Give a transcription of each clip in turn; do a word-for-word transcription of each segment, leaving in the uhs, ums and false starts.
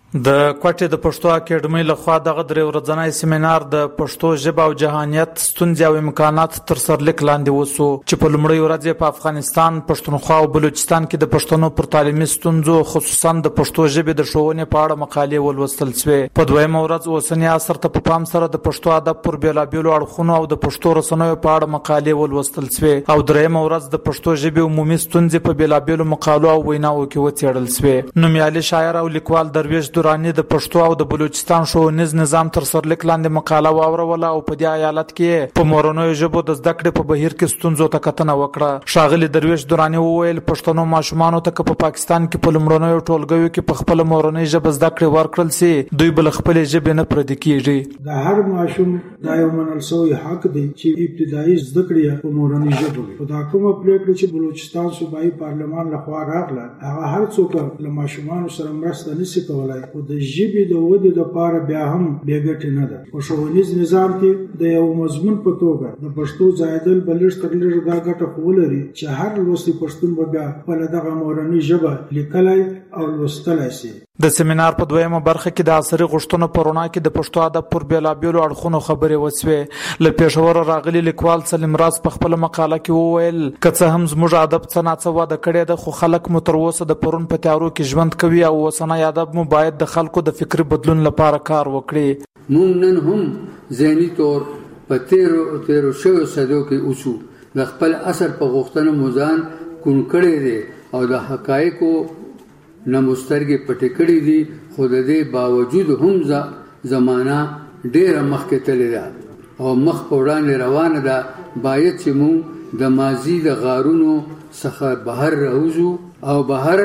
د کوټې د پښتو اکیډمۍ لخوا دغه درې ورځنی سیمینار د پښتو ژبه او جهانیت ستونزې او امکانات تر سرلیک لاندې وسو چې په لومړۍ ورځ په افغانستان، پښتونخوا او بلوچستان کې د پښتنو پر تعلیمي ستونزو خصوصا د پښتو ژبې د ښوونې په اړه مقالې ولوستل شوې. په دویمه ورځ اوسنی عصر ته په پام سره د پښتو ادب پر بیلابیلو اړخونو او د پښتو رسنیو په اړه مقالې ولوستل شوې او دریمه ورځ د پښتو ژبې عمومي ستونزې په بیلابیلو مقالو او ویناوو کې وڅېړل شوې. نومیالي شاعر او لیکوال درویش درانی د پښتو او د بلوچستان ښوونیز نظام تر سرلیک لاندې مقاله واوروله او په دې ایالت کې په مورنیو ژبو د زده کړې په بهیر کې ستونزو ته کتنه وکړه. ښاغلي درویش درانی وویل پښتنو ماشومانو ته په پاکستان کې په لومړنیو ټولګیو کې په خپل مورنۍ ژبه زده کړې ورکړل سي دوی بل خپل ژبه نه پردي کیږي. د هر ماشوم دا یو منل شوی حق دی چې ابتدایي زده کړې په مورنۍ ژبه وي. دا کومه پریکړه چې بلوچستان صوبایي پارلمان لخوا راغله هغه هر څوک له ماشومانو سره مرسته نشي کولای او د ژبې د ودې لپاره بیا هم بې ګټې نه ده. په ښوونیز نظام کې د یو مضمون په توګه د پښتو ځایدل به لږ تر لږه دا ګټه خو ولري چې هر لوستی پښتون به بیا خپله دغه مورنۍ ژبه لیکلی او لوستلی سي. د سیمینار په دویمه برخه کې د عصري غوښتنو په رڼا کې د پښتو ادب پر بیلابیلو اړخونو خبرې وسوې. له پېښوره راغلي لیکوال سلیم راز په خپله مقاله کې وویل که څه هم زموږ ادب څه ناڅه وده کړې ده خو خلک مو تر اوسه د پرون په تیارو کې ژوند کوي او اوسنی ادب مو باید د خلکو د فکري بدلون لپاره کار وکړي. مونږ نن هم ذهني طور په تیرو تیرو شویو صدیو کې اوسو د خپل اثر په غوښتنو مو ځان کون کړی دی او د حقایقو نه مسترګې پټې کړې دي خو د دې باوجود هم زمانه ډېره مخکې تللې ده او مخ په وړاندې روانه ده. باید چې موږ د ماضي د غارونو څخه بهر راوځو او بهر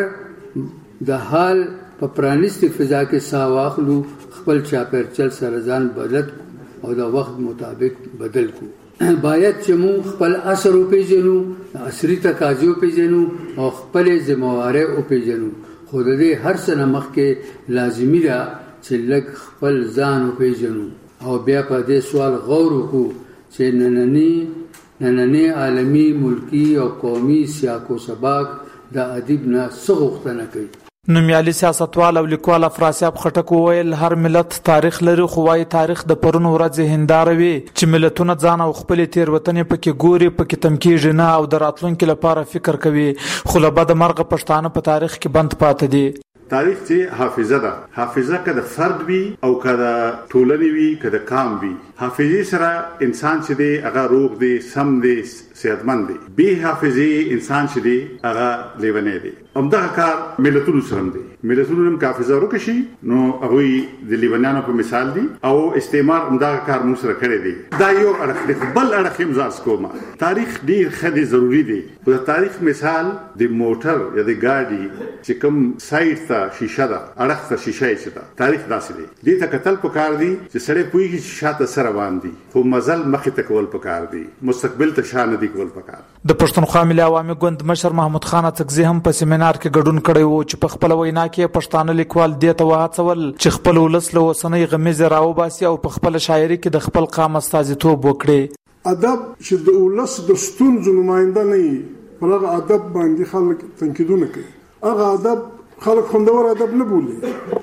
د حال په پرانیستې فضا کې ساه واخلو، خپل چاپېریال سره ځان بدل او د وخت مطابق بدل کړو. باید چې موږ خپل اثر وپېژنو، عصري تقاضې وپېژنو او خپلې ذمهوارۍ وپېژنو. خو د دې هر څه نه مخکې لازمي ده چې لږ خپل ځان وپېژنو او بیا په دې سوال غور وکړو چې نننی نننی عالمي، ملکي او قومي سیاق و سباق د ادیب نه څه غوښتنه کوي. نومیالي سیاستوال او لیکوال افراسیاب خټک وویل هر ملت تاریخ لري خو وايي تاریخ د پرون ورځې هنداره وي چې ملتونه ځان او خپلې تېروتنې پکې ګوري، پکې تم کېږي نه او د راتلونکي لپاره فکر کوي. خو له بده مرغه پښتانه په تاریخ کې بند پاتې دي. تاریخ چې حافظه ده، حافظه که د فرد وي او که د ټولنې وي که د قام وي، حافظې سره انسان چې دی هغه روغ دی، سم دی، صحتمند دی. بې حافظې انسان چې دی هغه لیونی دی. همدغه کار ملتونو سره هم دی. ملتونو هم که حافظه ورکه شي نو هغوی د لیونیانو په مثال دي او استعمار همدغه کار موږ سره کړی دی. دا یو اړخ دی. بل اړخ یې هم ځار کومه تاریخ ډېر ښه دی، ضروري دی. خو د تاریخ مثال د موټر یا د ګاډي چې کوم سایډ ته شیشه ده اړخ ته شیشه یې چې ده تاریخ داسې دی. دې ته کتل پکار دی چې سړی پوهېږي چې شاته څه روان دي خو مزل مخې ته کول پکار دی، مستقبل ته شا نه دي کول پکار. د پښتونخوا ملي عوامي ګوند مشر محمود خان اڅکزي هم په سیمینار کې ګډون کړی و چې په خپله وینا کې پښتانه لیکوال دې ته وهڅول چې خپل ولس له اوسنۍ غمیزې راوباسي او په خپله شاعري کې د خپل قام استازیتوب وکړي. ادب چې د ولس د ستونزو نماینده نه وي پر هغه ادب باندې خلک تنقیدونه کوي. هغه ادب خلک خوندور ادب نه بولي.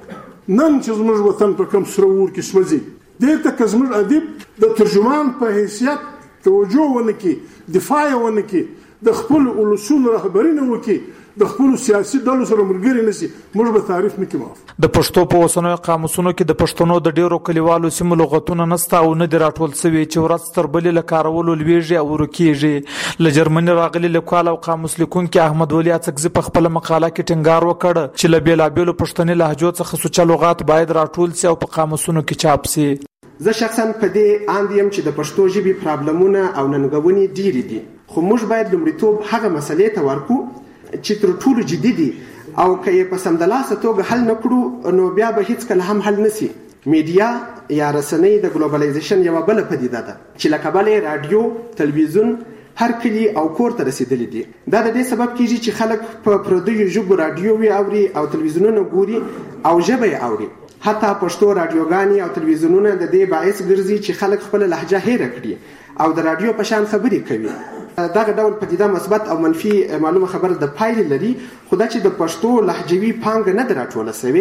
نن چې زموږ وطن په کوم سره اور کې سوځي دې ته که زموږ ادیب د ترجمان په حیثیت توجه ونه کړي، دفاع یې ونه کړي، د خپلو ولسونو رهبري نه وکړي، د خپلو سیاسي ډلو سره ملګري نه سي، موږ به تعریف نه کړو. معاف د پښتو په اوسنیو قاموسونو کې د پښتنو د ډېرو کلیوالو سیمو لغتونه نسته او نه دي راټول سوي چې ورځ تر بلې له کارولو لویږي او ورکېږي. له جرمني راغلي لیکوال او قاموس لیکونکي احمد ولي اڅکزي په خپله مقاله کې ټینګار وکړ چې له بېلابېلو پښتني لهجو څخه سوچه لغات باید راټول سي او په قاموسونو کې چاپ سي. زه شخصا په دې اند یم چې د پښتو ژبې پرابلمونه او ننګونې ډېرې دي، خو موږ باید لومړیتوب هغه مسلې ته ورکړو چې تر ټولو جدي دي او که یې په سمدلاسه توګه حل نه کړو نو بیا به هیڅکله هم حل نه سي. میډیا یا رسنۍ د ګلوبلایزیشن یوه بله پدیده ده چې له کبله یې راډیو، تلویزیون هر کلی او کور ته رسیدلی دي. دا د دې سبب کیږي چې خلک په پردیو ژبو راډیو اوري او تلویزیونونه ګوري او ژبه یې اوري. حتی پښتو راډیوګانې او تلویزیونونه د دې باعث ګرځي چې خلک خپله لهجه هیره کړي او د راډیو په شان خبرې کوي. دغه ډول پدیده مثبت او منفي معلومه خبره د پایلې لري، خو دا چې د پښتو لهجوي پانګه نه ده راټوله سوې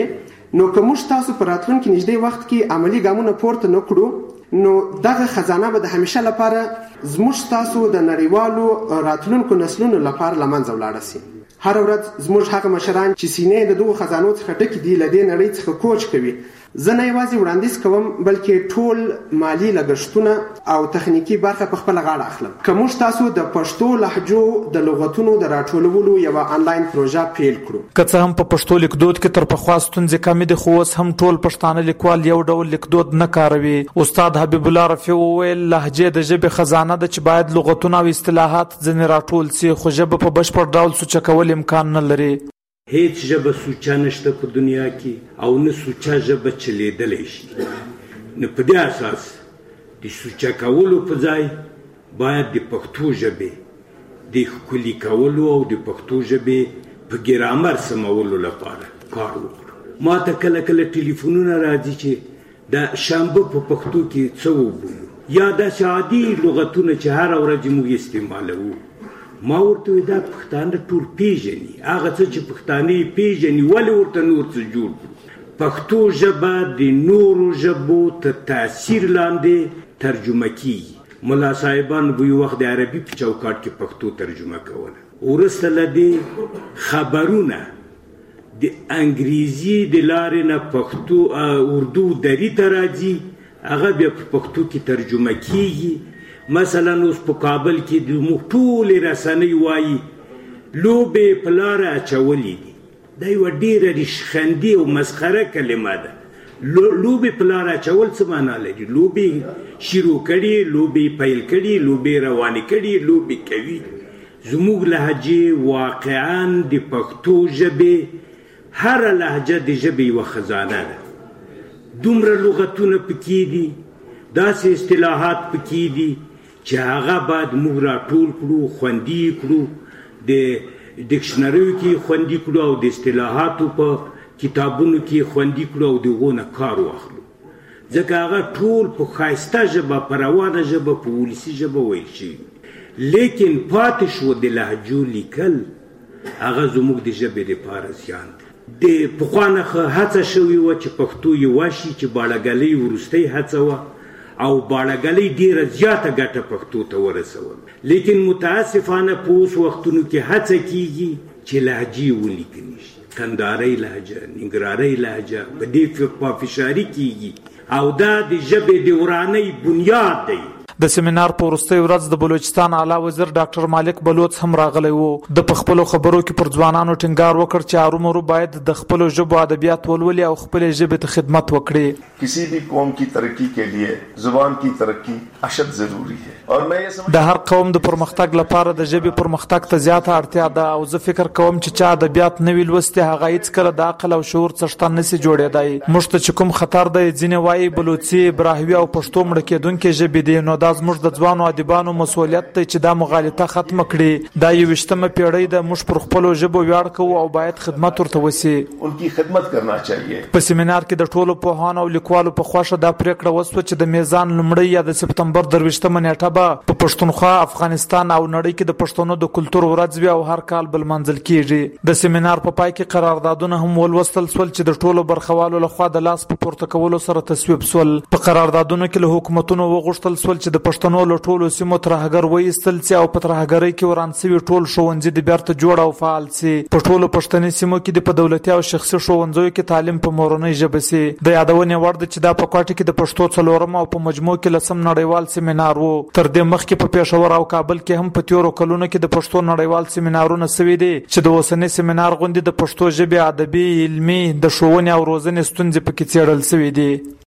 نو که موږ تاسو په راتلونکي نږدې وخت کې عملي ګامونه پورته نه کړو نو دغه خزانه به د همیشه لپاره زموږ تاسو د نړیوالو راتلونکو نسلونو لپاره له منځه ولاړه شي. هر ورځ زموږ هغه مشران چې سینې د دغو خزانو څخه ډکې دي له دې نړۍ څخه کوچ کوي. زه نه یوازې وړاندیز کوم بلکې ټول مالی لګښتونه او تخنیکي برخه په خپله غاړه اخلم. که موږ تاسو د پښتو لهجو د لغتونو د راټولولو یوه آنلاین پروژه پیل کړو. که څه هم په پښتو لیکدود کې تر پخوا ستونزې کمې دي خو اوس هم ټول پښتانه لیکوال یو ډول لیکدود نه کاروي. استاد حبیب الله رفیع وویل لهجې د ژبې خزانه ده چې باید لغتونه او اصطلاحات ځینې راټول سي خو ژبه په بشپړ ډول سوچه کول امکان نه لري. هیڅ ژبه سوچه نشته په دنیا کې او نه سوچه ژبه چلیدلی شي. نو په دې اساس د سوچه کولو په ځای باید د پښتو ژبې د ښکلي کولو او د پښتو ژبې په ګرامر سمولو لپاره کار وکړو. ما ته کله کله ټلیفونونه راځي چې د شنبه په پښتو کې څه وبولو یا داسې عادي لغتونه چې هره ورځ موږ استعمالوو. ما ورته وی دا پښتانه ټول پیژني هغه څه چې پښتانه یې پیژني ولې ورته نور څه جوړ کړو. پښتو ژبه د نورو ژبو تر تاثیر لاندې ترجمه کیږي. ملا صاحبان به یو وخت د عربي په چوکاټ کې پښتو ترجمه کوله. وروسته له دې خبرونه د انګریزي د لارې نه پښتو اردو دري ته راځي هغه بیا په پښتو کې ترجمه کیږي. مثلا اوس په کابل کې د موږ ټولې رسنۍ وایي لوبې په لاره اچولې دي. دا یوه ډېره ریشخندي او مسخره کلمه ده. لوبې په لاره اچول څه معنا لري؟ لوبې شروع کړي، لوبې پیل کړي، لوبې روانې کړي، لوبې کوي. زموږ لهجې واقعا د پښتو ژبې هره لهجه د ژبې یوه خزانه ده. دومره لغتونه پکې دي، داسې اصطلاحات پکې دي چې هغه باید موږ راټول کړو، خوندي کړو، د ډکشنریو کې خوندي کړو او د اصطلاحاتو په کتابونو کې خوندي کړو او د هغو نه کار واخلو. ځکه هغه ټول په ښایسته ژبه، په روانه ژبه، په ولسي ژبه ویل شوي. لیکن پاتې شو د لهجو لیکل، هغه زموږ د ژبې دپاره زیان دی. د پخوا نه هڅه شوې وه چې پښتو یې وشي چې باړهګلۍ وروستۍ هڅه وه او باړهګلۍ ډېره زیاته ګټه پښتو ته ورسول. لیکن متاسفانه په اوس وختونو کې هڅه کیږي چې لهجې ولیکل شي. کندهارۍ لهجه، ننګرهارۍ لهجه په دې پافشاري کیږي او دا د ژبې د ورانۍ بنیاد دی. د سیمینار په وروستۍ ورځ د بلوچستان اعلی وزیر ډاکټر مالک بلوچ هم راغلی و. د په خپلو خبرو کې پر ځوانانو ټینګار وکړ چې ارومرو باید د خپلو ژبو ادبیات ولولي او خپلې ژبې ته خدمت وکړي. کسی بھی قوم کی ترقی کے لیے زبان کی ترقی اشد ضروری ہے اور میں یہ سمجھ د هر قوم د پرمختګ لپاره د ژبې پرمختګ ته زیاته اړتیا ده او زه فکر کوم چې چا ادبیات نه وي لوستي هغه هیڅکله د عقل او شعور څښتن نشي جوړېدای. موږ ته چې کوم خطر دی ځینې وایي بلوچي، براهوي او پښتو مړه کېدونکې ژبې دي، نو دا زموږ د ځوانو ادیبانو مسؤلیت دی چې دا مغالطه ختمه کړي. دا یویشتمه پیړۍ ده، موږ پر خپلو ژبو ویاړ کوو او باید خدمت ورته وسي. ان کی خدمت کرنا چاہیے. په سیمینار کې د ټولو پوهانو او لیکوالو په خوښه دا پریکړه وسوه چې د میزان لومړۍ یا د سپتمبر درویشتمه نیټه به په پښتونخوا، افغانستان او نړۍ کې د پښتنو د کلتور ورځ وي او هر کال بل منځل کیږي. د سیمینار په پای کې قراردادونه هم ولوستل سول چې د ټولو برخوالو لخوا د لاس په پورته کولو سره تصویب سول. په قراردادونو کې له حکومتونو وغوښتل سول چې د پښتنو له ټولو سیمو ترهګر وایستل سي او په ترهګرۍ کې وران سوي ټول ښوونځي د بیرته جوړ او فعال سي. په ټولو پښتني سیمو کې د په دولتي او شخصي ښوونځیو کې تعلیم په مورنۍ ژبه سي. د یادونې وړ ده چې دا په کوټه کې د پښتو څلورم او په مجموع کې لسم نړیوال سیمینار وو. تر دې مخکې په پېښور او کابل کې هم په تیرو کلونو کې د پښتو نړیوال سیمینارونه سوي دي چې د اوسني سیمینار غوندې د پښتو ژبې ادبي، علمي، د ښوونې او روزنې ستونزې پکې څېړل سوي دي.